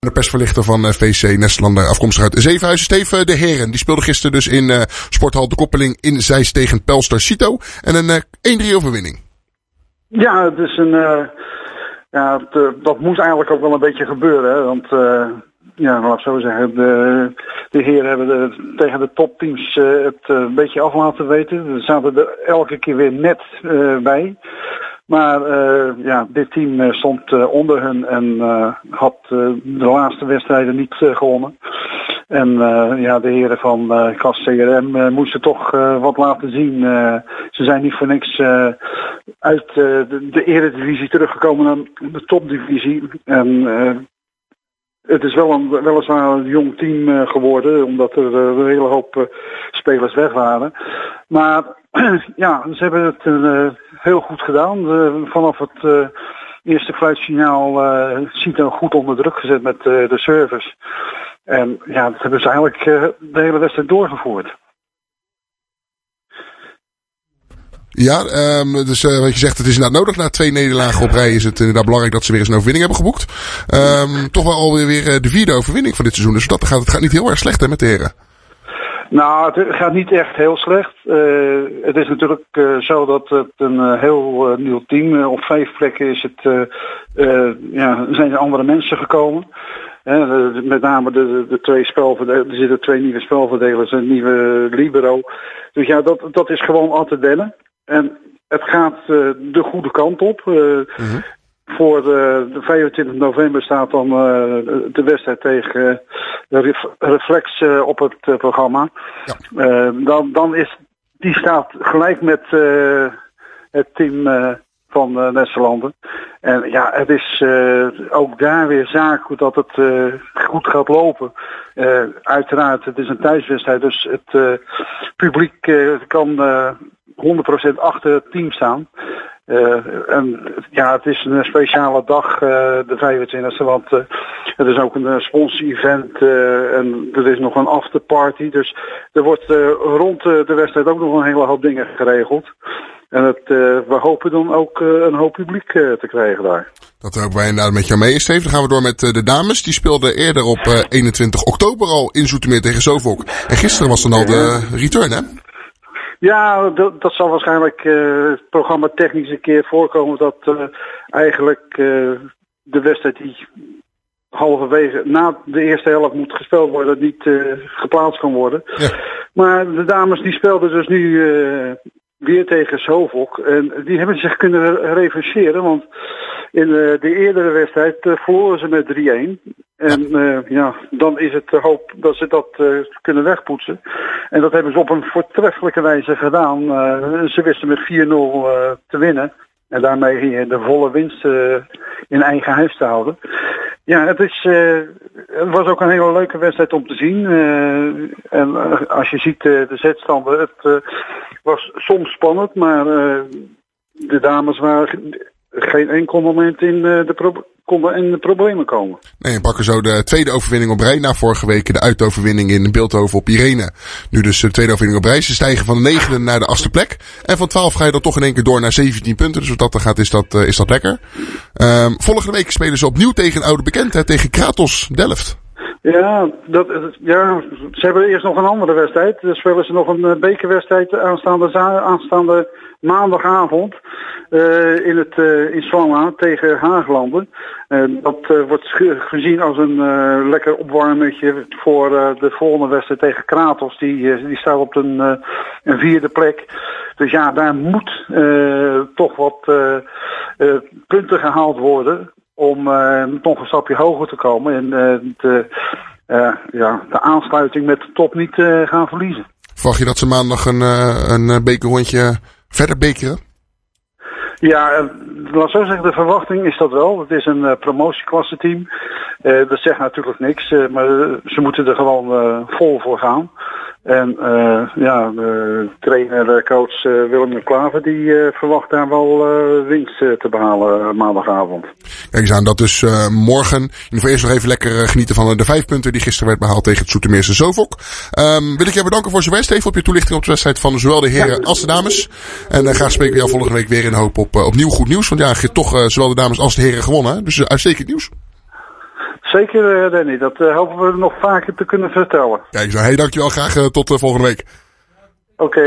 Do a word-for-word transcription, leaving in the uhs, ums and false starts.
De persverlichter van uh, V C Nestlander, afkomstig uit Zevenhuizen. Steve, de heren, die speelden gisteren dus in uh, Sporthal De Koppeling in Zeist tegen Pelstar Cito. En een uh, één drie overwinning. Ja, het is een... Uh, ja, het, uh, dat moet eigenlijk ook wel een beetje gebeuren. Hè? Want, uh, ja, laat ik zo zeggen, de, de heren hebben de, tegen de topteams uh, het uh, een beetje af laten weten. Er zaten er elke keer weer net uh, bij. Maar uh, ja, dit team uh, stond uh, onder hen en uh, had uh, de laatste wedstrijden niet uh, gewonnen. En uh, ja, de heren van uh, K A S C R M uh, moesten toch uh, wat laten zien. Uh, ze zijn niet voor niks uh, uit uh, de, de eredivisie teruggekomen naar de topdivisie. En uh, het is wel een, weliswaar een jong team uh, geworden, omdat er uh, een hele hoop uh, spelers weg waren. Maar ja, ze hebben het uh, heel goed gedaan. Uh, vanaf het uh, eerste fluitsignaal uh, Cito goed onder druk gezet met uh, de service. En ja, dat hebben ze eigenlijk uh, de hele wedstrijd doorgevoerd. Ja, um, dus uh, wat je zegt, het is inderdaad nodig. Na twee nederlagen op rij is het inderdaad belangrijk dat ze weer eens een overwinning hebben geboekt. Um, toch wel alweer weer uh, de vierde overwinning van dit seizoen. Dus dat gaat, het gaat niet heel erg slecht hè, met de heren. Nou, het gaat niet echt heel slecht. Uh, het is natuurlijk uh, zo dat het een uh, heel uh, nieuw team. Uh, op vijf plekken is het, uh, uh, ja, zijn er andere mensen gekomen. Uh, de, met name de, de, de twee spelverdelers. Er zitten twee nieuwe spelverdelers en een nieuwe libero. Dus ja, dat, dat is gewoon aan te wennen. En het gaat uh, de goede kant op. Uh, mm-hmm. Voor de, de vijfentwintig november staat dan uh, de wedstrijd tegen uh, de Reflex uh, op het uh, programma. Ja. Uh, dan, dan is die staat gelijk met uh, het team uh, van uh, Nederlanden. En ja, het is uh, ook daar weer zaak dat het uh, goed gaat lopen. Uh, uiteraard, het is een thuiswedstrijd, dus het uh, publiek uh, kan uh, honderd procent achter het team staan. Uh, en ja, het is een speciale dag, uh, de vijfentwintigste, want uh, het is ook een uh, sponsor-event uh, en er is nog een afterparty. Dus er wordt uh, rond uh, de wedstrijd ook nog een hele hoop dingen geregeld. En het, uh, we hopen dan ook uh, een hoop publiek uh, te krijgen daar. Dat hopen wij inderdaad met jou mee, Steve. Dan gaan we door met uh, de dames. Die speelden eerder op uh, eenentwintig oktober al in Zoetermeer tegen Zovok. En gisteren was dan al de return, hè? Ja, dat, dat zal waarschijnlijk uh, het programma technisch een keer voorkomen dat uh, eigenlijk uh, de wedstrijd die halverwege na de eerste helft moet gespeeld worden, niet uh, geplaatst kan worden. Ja. Maar de dames die speelden dus nu uh, weer tegen Zovok en die hebben zich kunnen revancheren, want in uh, de eerdere wedstrijd uh, verloren ze met drie-een. En uh, ja, dan is het de hoop dat ze dat uh, kunnen wegpoetsen. En dat hebben ze op een voortreffelijke wijze gedaan. Uh, ze wisten met vier nul uh, te winnen. En daarmee de volle winst uh, in eigen huis te houden. Ja, het, is, uh, het was ook een hele leuke wedstrijd om te zien. Uh, en uh, als je ziet uh, de zetstanden, het uh, was soms spannend, maar uh, de dames waren geen enkel moment in uh, de pro- konden in de problemen komen. Nee, en pakken zo de tweede overwinning op rij. Na vorige week de uitoverwinning in Beeldhoven op Irene. Nu dus de tweede overwinning op rij. Ze stijgen van de negende naar de achtste plek. En van twaalf ga je dan toch in één keer door naar zeventien punten. Dus wat dat dan gaat is dat, uh, is dat lekker. Um, volgende week spelen ze opnieuw tegen een oude bekend, hè, tegen Kratos Delft. Ja, dat, ja, ze hebben eerst nog een andere wedstrijd. Dan spelen ze nog een bekerwedstrijd aanstaande, aanstaande maandagavond uh, in het uh, in Zwanger tegen Haaglanden. Uh, dat uh, wordt gezien als een uh, lekker opwarmetje voor uh, de volgende wedstrijd tegen Kratos. Die, uh, die staat op een, uh, een vierde plek. Dus ja, daar moet uh, toch wat uh, uh, punten gehaald worden om uh, nog een stapje hoger te komen en uh, de, uh, ja, de aansluiting met de top niet uh, gaan verliezen. Verwacht je dat ze maandag een, uh, een bekerrondje verder bekeren? Ja, uh, laat zo zeggen, de verwachting is dat wel. Het is een uh, promotieklasse team. Uh, dat zegt natuurlijk niks, uh, maar uh, ze moeten er gewoon uh, vol voor gaan. En uh, ja, de trainer, coach uh, Willem de Klaver, die uh, verwacht daar wel uh, winst uh, te behalen uh, maandagavond. Kijk eens aan, dat dus uh, morgen. In ieder geval eerst nog even lekker uh, genieten van de vijf punten die gisteren werd behaald tegen het Zoetermeerse Zovok. Um, wil ik jou bedanken voor zover, Steve, op je toelichting op de wedstrijd van zowel de heren als de dames. En uh, graag spreken we jou volgende week weer in de hoop op uh, opnieuw goed nieuws. Want ja, toch uh, zowel de dames als de heren gewonnen. Hè? Dus uh, uitstekend nieuws. Zeker, uh, Danny. Dat uh, hopen we nog vaker te kunnen vertellen. Kijk zo. Hey, dankjewel. Graag uh, tot uh, volgende week. Oké. Okay.